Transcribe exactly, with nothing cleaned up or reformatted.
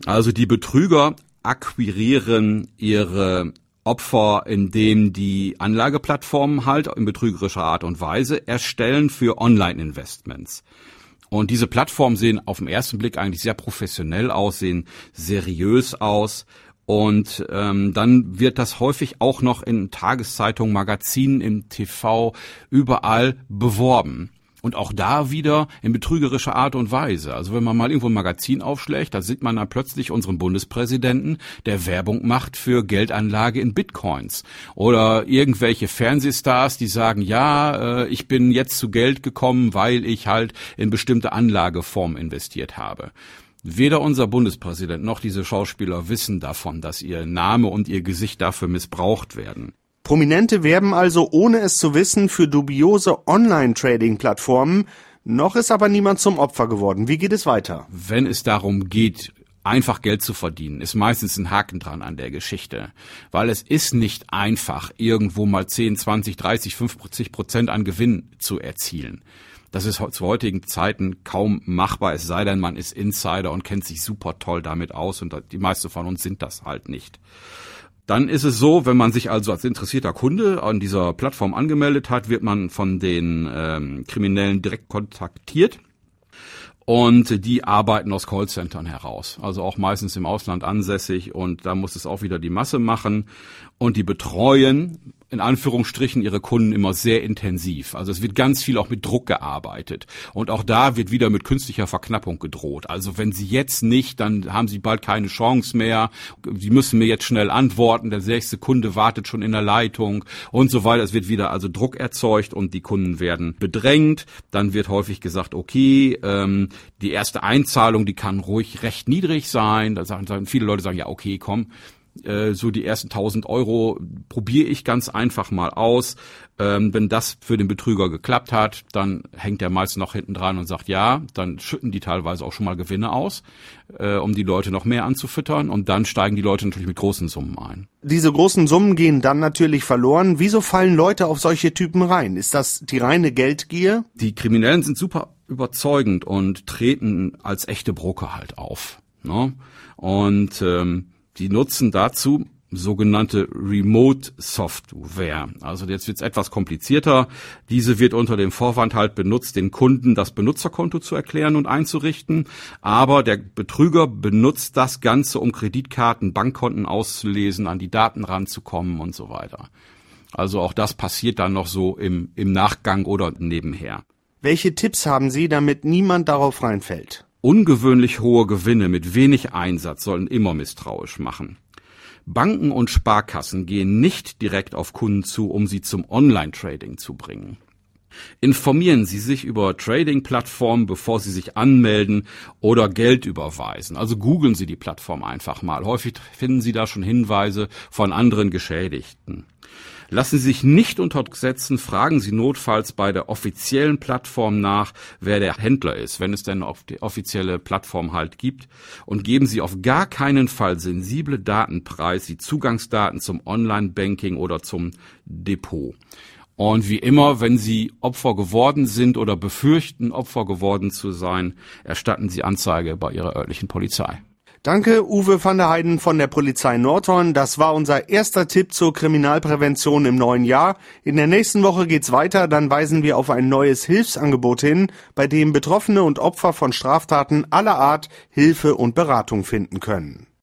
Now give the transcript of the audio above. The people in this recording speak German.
Also die Betrüger akquirieren ihre Opfer, indem die Anlageplattformen halt in betrügerischer Art und Weise erstellen für Online-Investments. Und diese Plattformen sehen auf den ersten Blick eigentlich sehr professionell aus, sehen seriös aus. Und ähm, dann wird das häufig auch noch in Tageszeitungen, Magazinen, im T V, überall beworben. Und auch da wieder in betrügerischer Art und Weise. Also wenn man mal irgendwo ein Magazin aufschlägt, da sieht man dann plötzlich unseren Bundespräsidenten, der Werbung macht für Geldanlage in Bitcoins. Oder irgendwelche Fernsehstars, die sagen, ja, äh, ich bin jetzt zu Geld gekommen, weil ich halt in bestimmte Anlageformen investiert habe. Weder unser Bundespräsident noch diese Schauspieler wissen davon, dass ihr Name und ihr Gesicht dafür missbraucht werden. Prominente werben also, ohne es zu wissen, für dubiose Online-Trading-Plattformen. Noch ist aber niemand zum Opfer geworden. Wie geht es weiter? Wenn es darum geht, einfach Geld zu verdienen, ist meistens ein Haken dran an der Geschichte. Weil es ist nicht einfach, irgendwo mal zehn, zwanzig, dreißig, fünfzig Prozent an Gewinn zu erzielen. Das ist zu heutigen Zeiten kaum machbar, es sei denn, man ist Insider und kennt sich super toll damit aus, und die meisten von uns sind das halt nicht. Dann ist es so, wenn man sich also als interessierter Kunde an dieser Plattform angemeldet hat, wird man von den ähm, Kriminellen direkt kontaktiert. Und die arbeiten aus Callcentern heraus, also auch meistens im Ausland ansässig, und da muss es auch wieder die Masse machen. Und die betreuen in Anführungsstrichen ihre Kunden immer sehr intensiv. Also es wird ganz viel auch mit Druck gearbeitet. Und auch da wird wieder mit künstlicher Verknappung gedroht. Also wenn sie jetzt nicht, dann haben sie bald keine Chance mehr. Sie müssen mir jetzt schnell antworten. Der nächste Kunde wartet schon in der Leitung und so weiter. Es wird wieder also Druck erzeugt und die Kunden werden bedrängt. Dann wird häufig gesagt, okay, ähm, die erste Einzahlung, die kann ruhig recht niedrig sein. Da sagen, sagen viele Leute sagen, ja, okay, komm. So die ersten tausend Euro probiere ich ganz einfach mal aus. Ähm, wenn das für den Betrüger geklappt hat, dann hängt der meist noch hinten dran und sagt ja, dann schütten die teilweise auch schon mal Gewinne aus, äh, um die Leute noch mehr anzufüttern, und dann steigen die Leute natürlich mit großen Summen ein. Diese großen Summen gehen dann natürlich verloren. Wieso fallen Leute auf solche Typen rein? Ist das die reine Geldgier? Die Kriminellen sind super überzeugend und treten als echte Broker halt auf, ne? Und ähm, die nutzen dazu sogenannte Remote-Software. Also jetzt wird's etwas komplizierter. Diese wird unter dem Vorwand halt benutzt, den Kunden das Benutzerkonto zu erklären und einzurichten. Aber der Betrüger benutzt das Ganze, um Kreditkarten, Bankkonten auszulesen, an die Daten ranzukommen und so weiter. Also auch das passiert dann noch so im, im Nachgang oder nebenher. Welche Tipps haben Sie, damit niemand darauf reinfällt? Ungewöhnlich hohe Gewinne mit wenig Einsatz sollen immer misstrauisch machen. Banken und Sparkassen gehen nicht direkt auf Kunden zu, um sie zum Online-Trading zu bringen. Informieren Sie sich über Trading-Plattformen, bevor Sie sich anmelden oder Geld überweisen. Also googeln Sie die Plattform einfach mal. Häufig finden Sie da schon Hinweise von anderen Geschädigten. Lassen Sie sich nicht untersetzen, fragen Sie notfalls bei der offiziellen Plattform nach, wer der Händler ist, wenn es denn auf die offizielle Plattform halt gibt. Und geben Sie auf gar keinen Fall sensible Daten preis, wie Zugangsdaten zum Online-Banking oder zum Depot. Und wie immer, wenn Sie Opfer geworden sind oder befürchten, Opfer geworden zu sein, erstatten Sie Anzeige bei Ihrer örtlichen Polizei. Danke, Uwe van der Heijden von der Polizei Nordhorn. Das war unser erster Tipp zur Kriminalprävention im neuen Jahr. In der nächsten Woche geht's weiter, dann weisen wir auf ein neues Hilfsangebot hin, bei dem Betroffene und Opfer von Straftaten aller Art Hilfe und Beratung finden können.